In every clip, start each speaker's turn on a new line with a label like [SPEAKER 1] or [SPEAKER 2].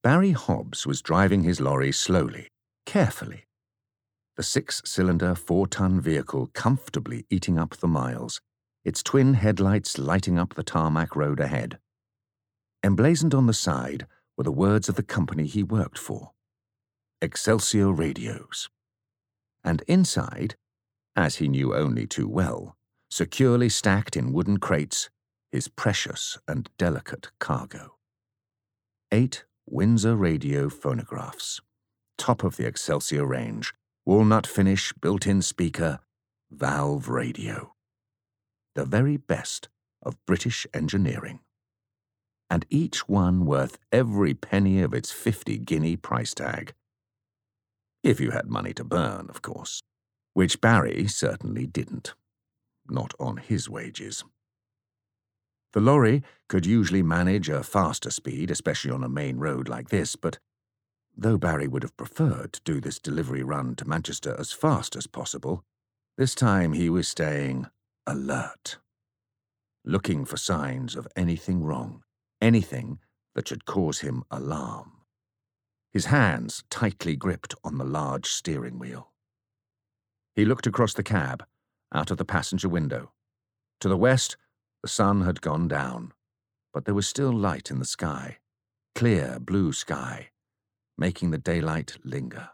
[SPEAKER 1] Barry Hobbs was driving his lorry slowly, carefully. The 6-cylinder, 4-ton vehicle comfortably eating up the miles, its twin headlights lighting up the tarmac road ahead. Emblazoned on the side were the words of the company he worked for, Excelsior Radios. And inside, as he knew only too well, securely stacked in wooden crates, his precious and delicate cargo. 8 Windsor radio phonographs, top of the Excelsior range, walnut finish, built-in speaker, valve radio. The very best of British engineering. And each one worth every penny of its 50 guinea price tag. If you had money to burn, of course. Which Barry certainly didn't. Not on his wages. The lorry could usually manage a faster speed, especially on a main road like this, but though Barry would have preferred to do this delivery run to Manchester as fast as possible, this time he was staying alert, looking for signs of anything wrong, anything that should cause him alarm. His hands tightly gripped on the large steering wheel. He looked across the cab, out of the passenger window. To the west, the sun had gone down, but there was still light in the sky, clear blue sky, making the daylight linger.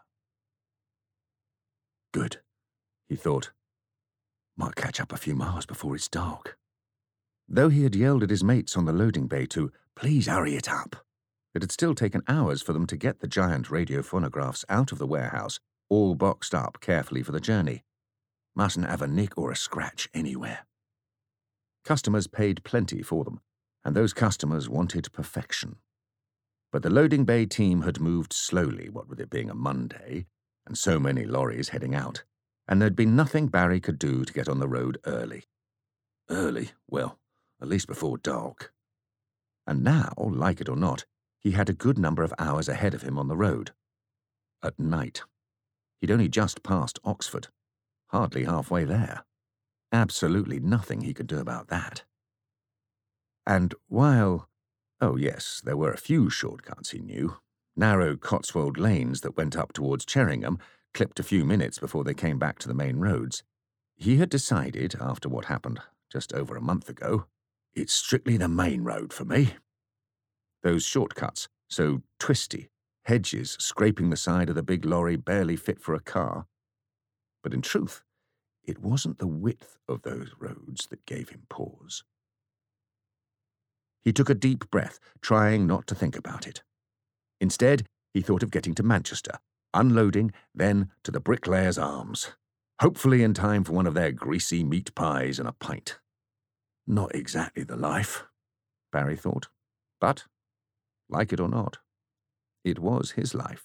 [SPEAKER 1] Good, he thought. Might catch up a few miles before it's dark. Though he had yelled at his mates on the loading bay to please hurry it up, it had still taken hours for them to get the giant radio phonographs out of the warehouse, all boxed up carefully for the journey. Mustn't have a nick or a scratch anywhere. Customers paid plenty for them, and those customers wanted perfection. But the loading bay team had moved slowly, what with it being a Monday, and so many lorries heading out, and there'd been nothing Barry could do to get on the road early. Early? Well, at least before dark. And now, like it or not, he had a good number of hours ahead of him on the road. At night. He'd only just passed Oxford, hardly halfway there. Absolutely nothing he could do about that. And while, oh yes, there were a few shortcuts he knew, narrow Cotswold lanes that went up towards Cheringham, clipped a few minutes before they came back to the main roads, he had decided, after what happened just over a month ago, it's strictly the main road for me. Those shortcuts, so twisty, hedges scraping the side of the big lorry barely fit for a car. But in truth, it wasn't the width of those roads that gave him pause. He took a deep breath, trying not to think about it. Instead, he thought of getting to Manchester, unloading, then to the Bricklayers' Arms, hopefully in time for one of their greasy meat pies and a pint. Not exactly the life, Barry thought, but, like it or not, it was his life.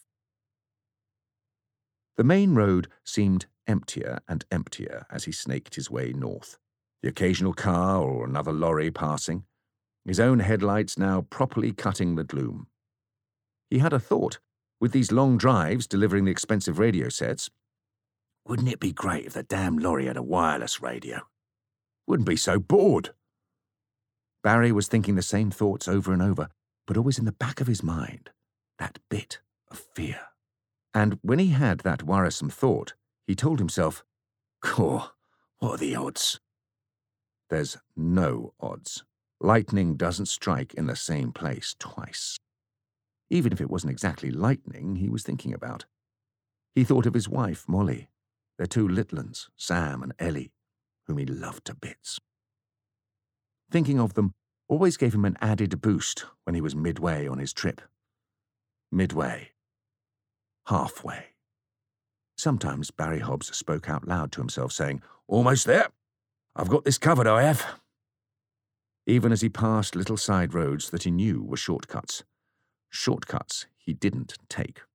[SPEAKER 1] The main road seemed emptier and emptier as he snaked his way north, the occasional car or another lorry passing, his own headlights now properly cutting the gloom. He had a thought, with these long drives delivering the expensive radio sets, wouldn't it be great if the damn lorry had a wireless radio? Wouldn't be so bored. Barry was thinking the same thoughts over and over, but always in the back of his mind, that bit of fear. And when he had that worrisome thought, he told himself, "Caw, what are the odds?" There's no odds. Lightning doesn't strike in the same place twice. Even if it wasn't exactly lightning he was thinking about. He thought of his wife, Molly, their 2 little uns, Sam and Ellie, whom he loved to bits. Thinking of them always gave him an added boost when he was midway on his trip. Midway. Halfway. Sometimes Barry Hobbs spoke out loud to himself, saying, "Almost there. I've got this covered, I have." Even as he passed little side roads that he knew were shortcuts. Shortcuts he didn't take.